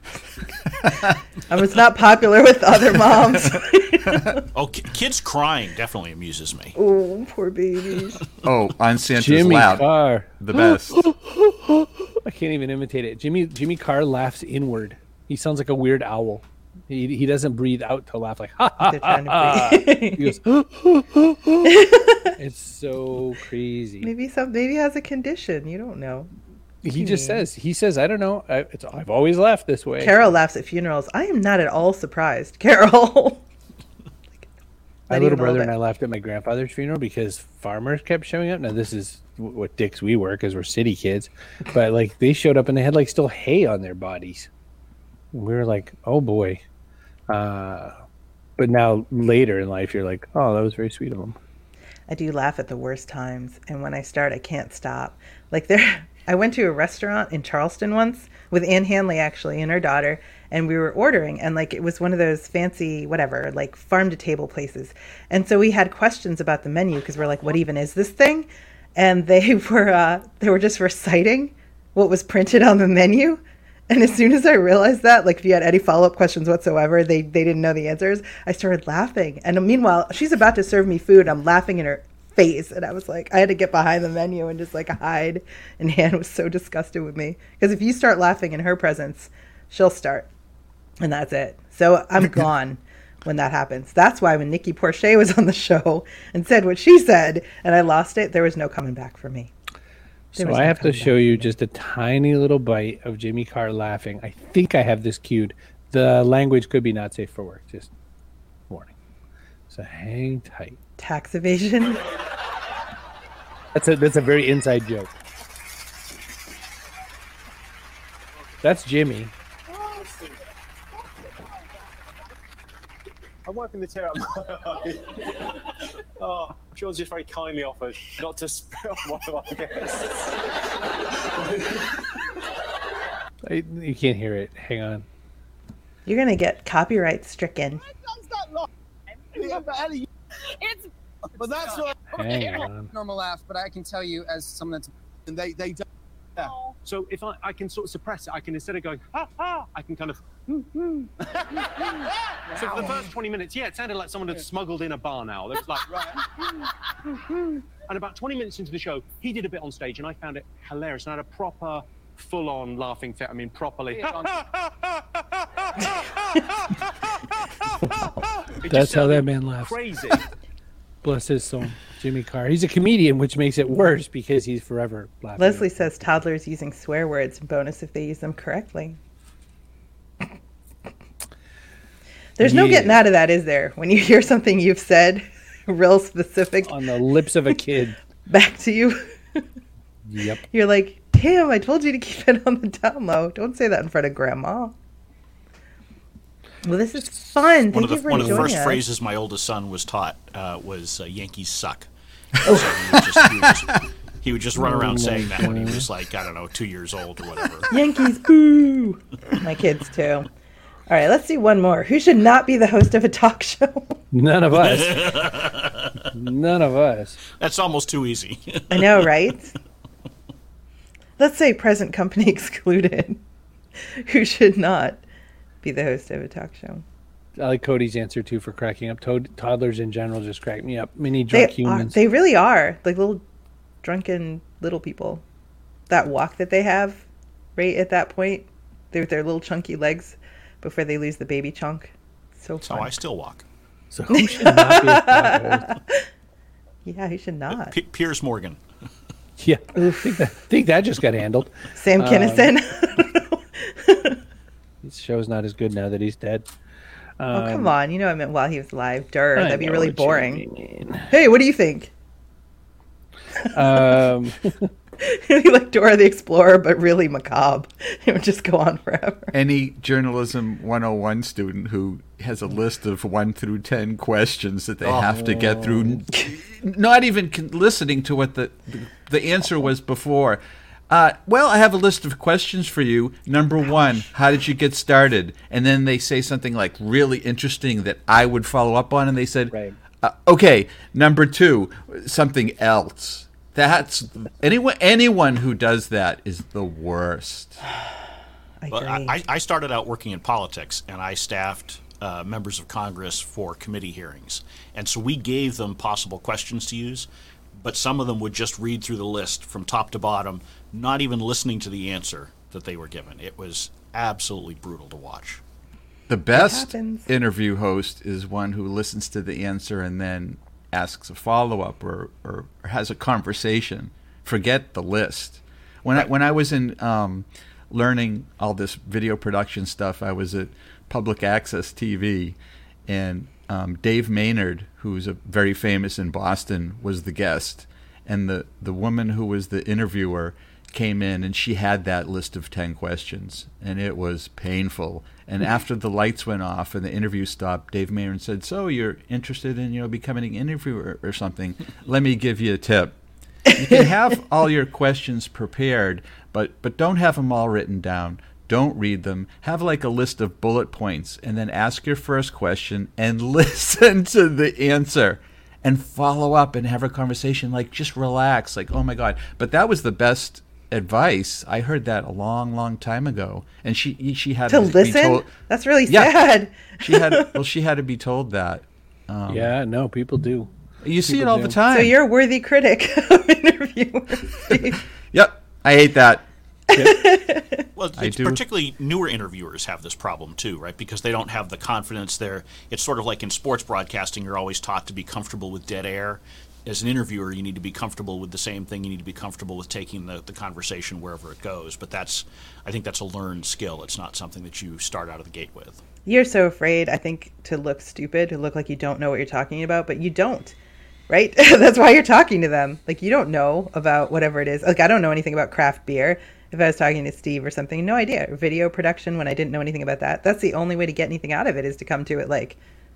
I was not popular with other moms. Oh, ki- kids crying definitely amuses me. Oh, poor babies. Oh, on Santa's Jimmy lap. Carr. The best. I can't even imitate it. Jimmy Jimmy Carr laughs inward. He sounds like a weird owl. He he doesn't breathe out to laugh like ha ha They're ha. trying to ha. breathe. He goes. It's so crazy. Maybe some maybe he has a condition. You don't know. He just says he says I don't know. I, it's, I've always laughed this way. Carol laughs at funerals. I am not at all surprised. Carol. My Not little even a brother little and I bit. laughed at my grandfather's funeral because farmers kept showing up. Now this is w- what dicks we were because we're city kids, but like they showed up and they had like still hay on their bodies. We were like, oh boy. Uh, but now later in life, you're like, oh, that was very sweet of them. I do laugh at the worst times, and when I start, I can't stop. Like there, I went to a restaurant in Charleston once with Ann Hanley actually and her daughter, and we were ordering, and like it was one of those fancy whatever, like farm to table places, and so we had questions about the menu because we're like, what even is this thing? And they were uh, they were just reciting what was printed on the menu. And as soon as I realized that, like if you had any follow-up questions whatsoever, they, they didn't know the answers, I started laughing. And meanwhile, she's about to serve me food. I'm laughing in her face. And I was like, I had to get behind the menu and just like hide. And Anne was so disgusted with me. Because if you start laughing in her presence, she'll start. And that's it. So I'm gone when that happens. That's why when Nikki Porcher was on the show and said what she said, and I lost it, there was no coming back for me. There So was I no have to coming show back. you just a tiny little bite of Jimmy Carr laughing. I think I have this cued. The language could be not safe for work. Just warning. So hang tight. Tax evasion. That's a that's a very inside joke. That's Jimmy. I'm wiping the tear out my eye. Oh, Sean's just very kindly offered not to spill one of our guests. I, you can't hear it. Hang on. You're going to get copyright stricken. It's But that's what Hang on. normal laugh. But I can tell you, as someone that's and they they don't. Yeah. So if I, I can sort of suppress it, I can, instead of going, ha ha, I can kind of. So for the first twenty minutes, yeah, it sounded like someone had smuggled in a barn owl. It was like, and about twenty minutes into the show, he did a bit on stage, and I found it hilarious. And I had a proper, full-on laughing fit. I mean, properly. It just That's how that sounded man laughs. Crazy. Bless his soul. Jimmy Carr. He's a comedian, which makes it worse because he's forever laughing. Leslie says toddlers using swear words. Bonus if they use them correctly. There's no Yeah. getting out of that, is there? When you hear something you've said, real specific, On the lips of a kid. back to you, Yep. you're like, damn, I told you to keep it on the down low. Don't say that in front of grandma. Well, this is fun. One Thank of you the for one of the joining first us. phrases my oldest son was taught uh, was uh, "Yankees suck." So he, would just, he, would just, he would just run around saying that when he was like, I don't know, two years old or whatever. Yankees, boo! My kids too. All right, let's see one more. Who should not be the host of a talk show? None of us. None of us. That's almost too easy. I know, right? Let's say present company excluded. Who should not be the host of a talk show? I like Cody's answer too for cracking up. Toad- toddlers in general just crack me up. Mini drunk They are, humans. they really are like little drunken little people. That walk that they have, right at that point, they're with their little chunky legs before they lose the baby chunk. So That's how fun. I still walk. So who should not be a talk host? Yeah, he should not. P- Piers Morgan. Yeah, I think that, think that just got handled. Sam Um, Kinison. This show's not as good now that he's dead. Oh, come Um, on. You know I meant while he was alive. Durr. I That'd be know really what you boring. mean. Hey, what do you think? Um, Be like Dora the Explorer, but really macabre. It would just go on forever. Any journalism one oh one student who has a list of one through ten questions that they have to get through, not even con- listening to what the, the answer was before. Uh, well, I have a list of questions for you. Number one, how did you get started? And then they say something like really interesting that I would follow up on, and they said, Right. uh, okay, number two, something else. That's anyone. Anyone who does that is the worst. I Well, agree. I, I started out working in politics, and I staffed uh, members of Congress for committee hearings. And so we gave them possible questions to use, but some of them would just read through the list from top to bottom, not even listening to the answer that they were given. It was absolutely brutal to watch. The best happens. interview host is one who listens to the answer and then asks a follow-up or, or, or has a conversation. Forget the list. When I, when I was in um, learning all this video production stuff, I was at Public Access T V, and um, Dave Maynard, who's a very famous in Boston, was the guest. And the, the woman who was the interviewer came in, and she had that list of ten questions, and it was painful. And after the lights went off and the interview stopped, Dave Maynard said, "So you're interested in, you know, becoming an interviewer or something? Let me give you a tip. You can have all your questions prepared, but but don't have them all written down. Don't read them. Have like a list of bullet points, and then ask your first question and listen to the answer and follow up and have a conversation. Like, just relax. Like, oh my God." But that was the best advice. I heard that a long, long time ago. And she she had To to be listen? told, That's really Yeah. sad. she had well she had to be told that. Um, Yeah, no, people do. You see it People all do. the time. So you're a worthy critic of interviewers, Steve. Yep. I hate that. Well, I it's do. particularly newer interviewers have this problem too, right? Because they don't have the confidence there. It's sort of like in sports broadcasting, you're always taught to be comfortable with dead air. As an interviewer, you need to be comfortable with the same thing. You need to be comfortable with taking the, the conversation wherever it goes. But that's, I think that's a learned skill. It's not something that you start out of the gate with. You're so afraid, I think, to look stupid, to look like you don't know what you're talking about, but you don't, right? That's why you're talking to them. Like, you don't know about whatever it is. Like, I don't know anything about craft beer. If I was talking to Steve or something, no idea. Video production, when I didn't know anything about that, that's the only way to get anything out of it, is to come to it like,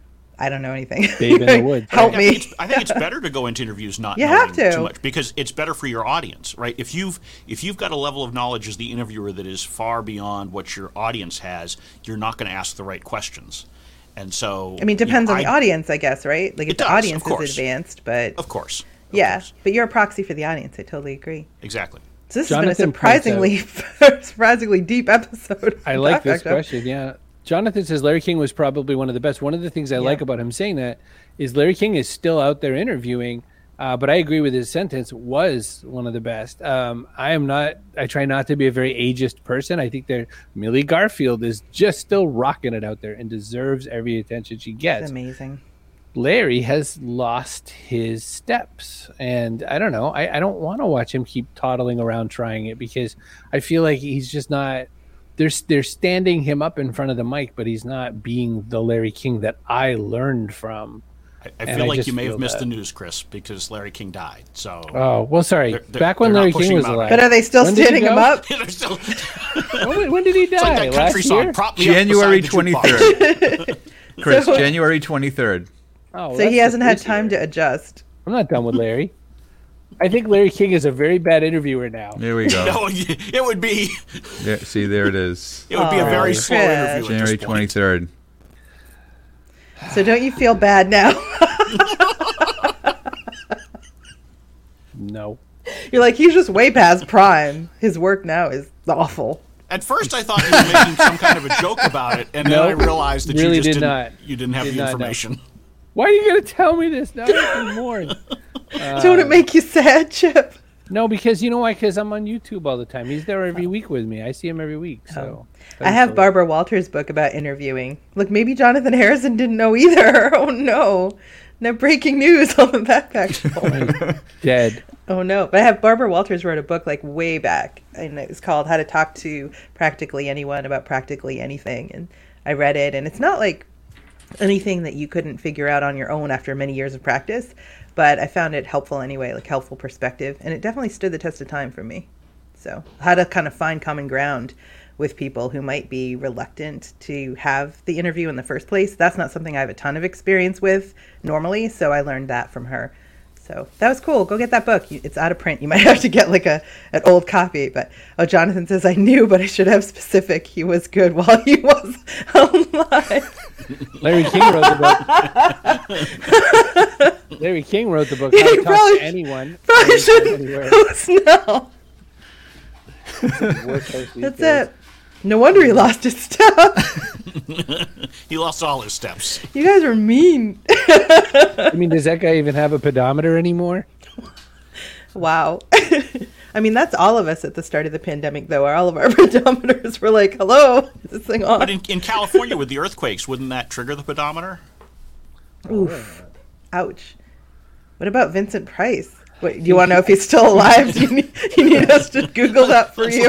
I don't know anything. Babe in the woods. Help I me. think, it's, I think it's better to go into interviews not You knowing have to. too much, because it's better for your audience, right? If you've if you've got a level of knowledge as the interviewer that is far beyond what your audience has, you're not going to ask the right questions. And so, I mean, depends you know, on the I- audience, I guess, right? Like, if It the does, audience of course. is advanced, but Of course. Of yeah, course. but you're a proxy for the audience. I totally agree. Exactly. So this Jonathan has been a points surprisingly, surprisingly deep episode. I like Talk this Back Up. question. Yeah. Jonathan says Larry King was probably one of the best. One of the things I like about him saying that is Larry King is still out there interviewing, uh, but I agree with his sentence, was one of the best. Um, I am not, I try not to be a very ageist person. I think that Millie Garfield is just still rocking it out there and deserves every attention she It's gets. amazing. Larry has lost his steps, and I don't know. I, I don't want to watch him keep toddling around trying it, because I feel like he's just not. They're they're standing him up in front of the mic, but he's not being the Larry King that I learned from. I, I And feel I like just you may have feel missed that. the news, Chris, because Larry King died. So Oh well, sorry. They're- they're- Back when they're not Larry pushing King was him out. alive. But are they still When did he standing him go? up? they're still, when, when did he it's like die? that country Last song, year? "Prop Me Up January Beside the Jukebox." twenty-third. Chris, So- January twenty-third. Oh, well, So he that's hasn't had this time year. to adjust. I'm not done with Larry. I think Larry King is a very bad interviewer now. There we go. No, it would be There, see, there it is. it would be a Oh, very slow Chris. interview. at January this point. twenty-third. So don't you feel bad now? No. You're like, he's just way past prime. His work now is awful. At first, I thought you were making some kind of a joke about it, and then I Nope. realized that Really you just did didn't, not. you didn't have Did the not know. information. Why are you going to tell me this now? Even more. Don't it make you sad, Chip? No, because you know why? Because I'm on YouTube all the time. He's there every week with me. I see him every week. So I have Barbara Walters' book about interviewing. Look, maybe Jonathan Harrison didn't know either. Oh no. No breaking news on the Backpack Show. dead. Oh no. But I have Barbara Walters wrote a book like way back, and it was called How to Talk to Practically Anyone About Practically Anything. And I read it, and it's not like anything that you couldn't figure out on your own after many years of practice, but I found it helpful anyway, like helpful perspective, and it definitely stood the test of time for me. So how to kind of find common ground with people who might be reluctant to have the interview in the first place. That's not something I have a ton of experience with normally, so I learned that from her. So that was cool. Go get that book. You- It's out of print. You might have to get like a an old copy. But oh, Jonathan says I knew, but I should have specific. He was good while he was alive. Larry King wrote the book. Larry King wrote the book. Yeah, How you to talk probably- to anyone. Probably anytime, shouldn't anywhere. post now. Worst host these That's days. it. No wonder he lost his stuff. He lost all his steps. You guys are mean. I mean, does that guy even have a pedometer anymore? Wow. I mean, that's all of us at the start of the pandemic, though. All of our pedometers were like, hello, is this thing on? But in, in California with the earthquakes, wouldn't that trigger the pedometer? Oof. Ouch. What about Vincent Price? What, do you want to know if he's still alive? Do you need, you need us to Google that for you?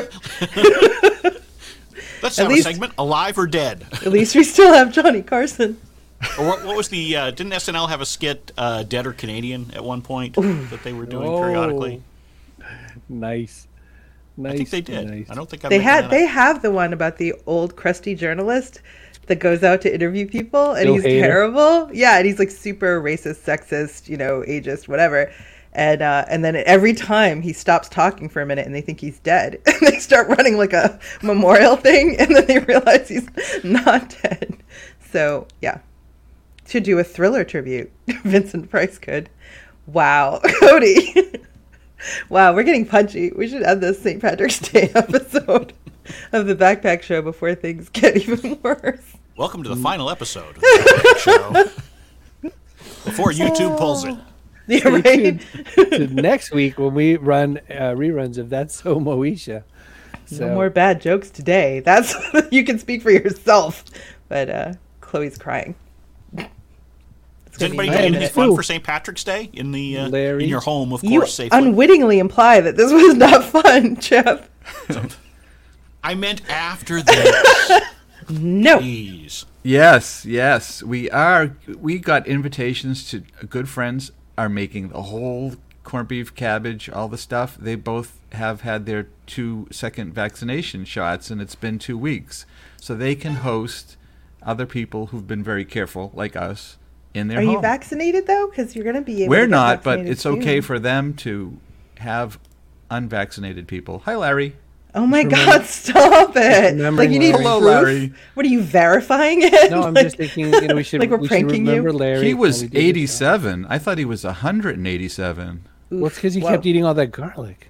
Let's have least- a segment, alive or dead. At least we still have Johnny Carson. Or what, what was the, uh, didn't S N L have a skit, uh, Dead or Canadian, at one point that they were doing Oh. periodically? Nice. Nice. I think they did. Nice. I don't think I'm They making had that they up. have the one about the old crusty journalist that goes out to interview people, and Bill he's Hader. terrible. Yeah, and he's like super racist, sexist, you know, ageist, whatever. And uh, and then every time he stops talking for a minute, and they think he's dead, and they start running like a memorial thing, and then they realize he's not dead. So yeah, should do a Thriller tribute. Vincent Price could. Wow, Cody. Wow, we're getting punchy. We should end this Saint Patrick's Day episode of the Backpack Show before things get even worse. Welcome to the final episode of the show. Before YouTube pulls it. Yeah, Stay right? tuned to next week when we run uh, reruns of That's So Moesha. So, No more bad jokes today. That's you can speak for yourself. But uh, Chloe's crying. It's Does gonna be anybody a do anything minute. fun Ooh. for Saint Patrick's Day in the uh, Larry? in your home, of You course, safely? unwittingly imply that this was not fun, Chip. I meant after this. No. Please. Yes, yes, we are. We got invitations to good friends are making the whole corned beef, cabbage, all the stuff. They both have had their two second vaccination shots, and it's been two weeks, so they can host other people who've been very careful, like us, in their Are home. you vaccinated though? Because you're going to be able to We're get not, but vaccinated it's okay soon. for them to have unvaccinated people. Hi, Larry. Oh my Remember- God! Stop it! remembering Like you need Larry. Hello, proof? Larry. What are you verifying it? No, I'm Like- just thinking, you know, we should, like we're we should pranking you? remember Larry. He when was we do this show. eighty-seven. I thought he was one hundred eighty-seven. Well, it's because he Whoa. kept eating all that garlic.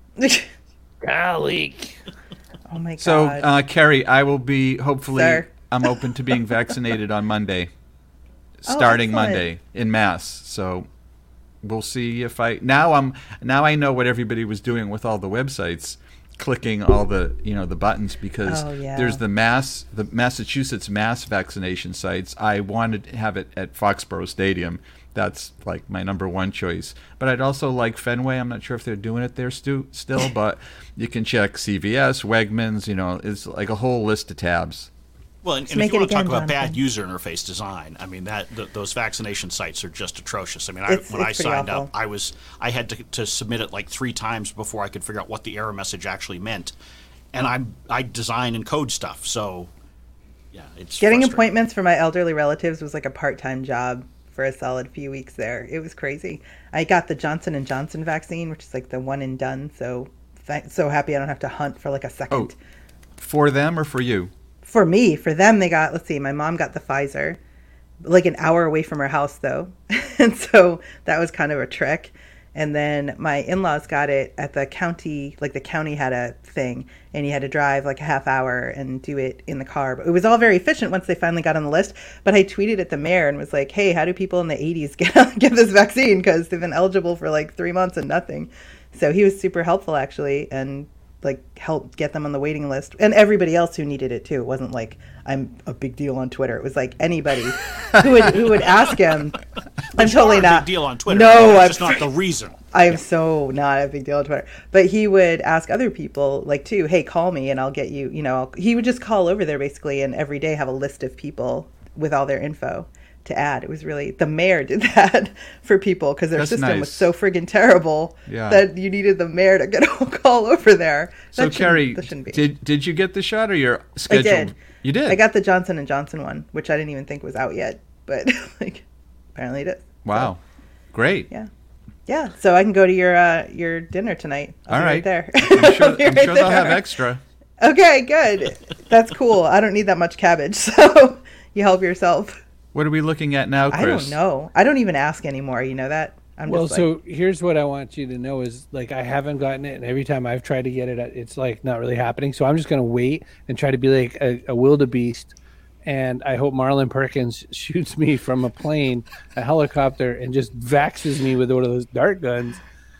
Garlic. Oh my God! So, uh, Carrie, I will be, hopefully, Sir. I'm open to being vaccinated on Monday, Oh, starting excellent. Monday in Mass. So we'll see if I, now I'm, now I know what everybody was doing with all the websites, clicking all the, you know, the buttons, because Oh, yeah. there's the Mass, the Massachusetts Mass vaccination sites. I wanted to have it at Foxborough Stadium. That's like my number one choice. But I'd also like Fenway. I'm not sure if they're doing it there stu- still, but you can check C V S, Wegmans, you know, it's like a whole list of tabs. Well, and, So and make if you it want to talk again, about bad Jonathan. user interface design, I mean that th- those vaccination sites are just atrocious. I mean, I, It's- when I it's pretty signed awful. up, I was I had to, to submit it like three times before I could figure out what the error message actually meant, and I I design and code stuff, so yeah, it's Getting frustrating. appointments for my elderly relatives was like a part-time job for a solid few weeks there. It was crazy. I got the Johnson and Johnson vaccine, which is like the one and done. So, th- so happy I don't have to hunt for like a second. Oh. For them or for you? For me, for them, they got. Let's see, my mom got the Pfizer, like an hour away from her house though, and so that was kind of a trick. And then my in-laws got it at the county, like the county had a thing, and you had to drive like a half hour and do it in the car. But it was all very efficient once they finally got on the list. But I tweeted at the mayor and was like, hey, how do people in the eighties get, get this vaccine? Because they've been eligible for like three months and nothing. So he was super helpful actually, and like helped get them on the waiting list. And everybody else who needed it too. It wasn't like I'm a big deal on Twitter. It was like anybody who would who would ask him. I'm You are totally a not. big deal on Twitter. No, that's I'm just not the reason. I am so not a big deal on Twitter. But he would ask other people, like, too, hey, call me and I'll get you, you know, I'll, he would just call over there basically and every day have a list of people with all their info to add. It was really, the mayor did that for people because their That's system nice. was so friggin' terrible Yeah. that you needed the mayor to get a call over there. So, That shouldn't- Carrie, that shouldn't be. did did you get the shot or you're I scheduled? did. You did? I got the Johnson and Johnson one, which I didn't even think was out yet, but like apparently it is. Wow. Great. Yeah. Yeah, so I can go to your uh, your dinner tonight. I'll All be right. there. I'm sure, I'll be I'm right sure they'll have there. extra. Okay, good. That's cool. I don't need that much cabbage, so you help yourself. What are we looking at now, Chris? I don't know. I don't even ask anymore. You know that? I'm Well, just so like, here's what I want you to know is like I haven't gotten it, and every time I've tried to get it, it's like not really happening. So I'm just gonna wait and try to be like a, a wildebeest, and I hope Marlon Perkins shoots me from a plane, a helicopter, and just vaxes me with one of those dart guns,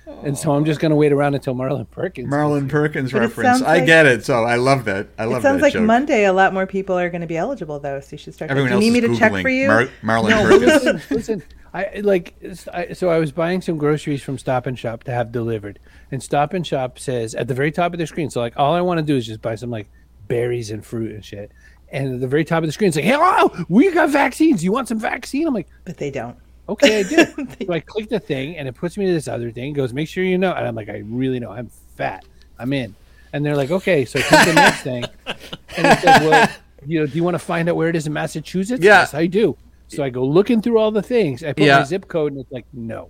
And so I'm just going to wait around until Marlon Perkins. Marlon Perkins But it reference. sounds I like- get it. So I love that. I love It sounds that like joke. Monday a lot more people are going to be eligible, though, so you should start. Everyone Do you else need me is to check Googling for you? Mar- Marlon No, Perkins. listen, listen. I like I, so I was buying some groceries from Stop and Shop to have delivered, and Stop and Shop says at the very top of their screen. So like, all I want to do is just buy some like berries and fruit and shit. And at the very top of the screen, it's like, hello, we got vaccines. You want some vaccine? I'm like, But they don't. okay, I do. So I click the thing, and it puts me to this other thing. It goes, make sure you know. And I'm like, I really know. I'm fat. I'm in. And they're like, okay, so click the next thing. And it says, well, you know, do you want to find out where it is in Massachusetts? Yeah. Yes, I do. So I go looking through all the things. I put Yeah. my zip code, and it's like, no.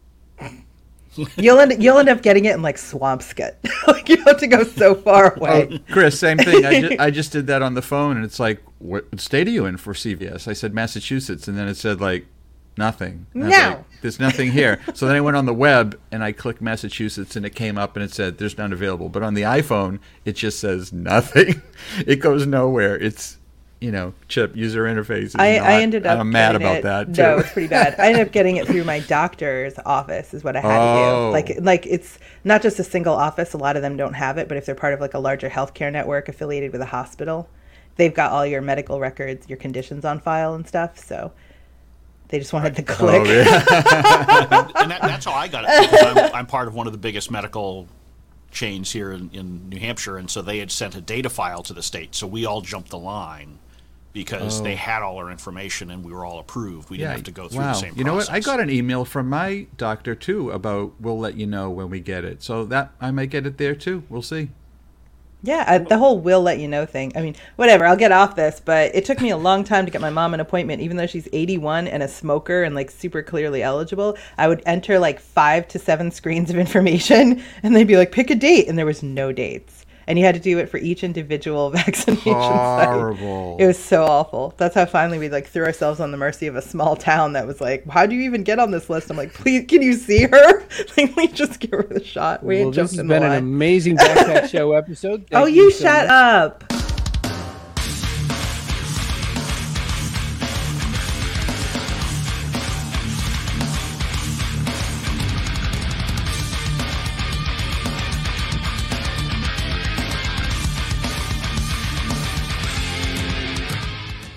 You'll end, you'll end up getting it in like Swampscott. Like you have to go so far away. Oh, Chris, same thing. I just, I just did that on the phone, and it's like, what state are you in for C V S? I said Massachusetts, and then it said like nothing. And I was No. like, there's nothing here. So then I went on the web and I clicked Massachusetts, and it came up and it said there's none available. But on the iPhone, it just says nothing. It goes nowhere. It's you know, chip user interface. Is I, not, I ended up. I'm mad getting about it- that too. No, it's pretty bad. I ended up getting it through my doctor's office. Is what I had Oh. to do. Like, like it's not just a single office. A lot of them don't have it, but if they're part of like a larger healthcare network affiliated with a hospital, they've got all your medical records, your conditions on file and stuff. So they just wanted the click. Oh, yeah. and that, that's how I got it. Because I'm, I'm part of one of the biggest medical chains here in, in New Hampshire, and so they had sent a data file to the state. So we all jumped the line because Oh. they had all our information and we were all approved. We didn't have to go through wow. the same You know what? process. I got an email from my doctor too about we'll let you know when we get it. So that I might get it there too. We'll see. Yeah, I, the whole "will let you know" thing. I mean, whatever. I'll get off this, but it took me a long time to get my mom an appointment, even though she's eighty-one and a smoker and like super clearly eligible. I would enter like five to seven screens of information, and they'd be like, "Pick a date," and there was no dates, and you had to do it for each individual vaccination site. Horrible. It was so awful. That's how finally we like threw ourselves on the mercy of a small town that was like, "How do you even get on this list?" I'm like, "Please, can you see her? Like, we just give her the shot." We Well, had this jumped has in the been an line. amazing Backpack Show episode. Oh, Thank you so shut much. up.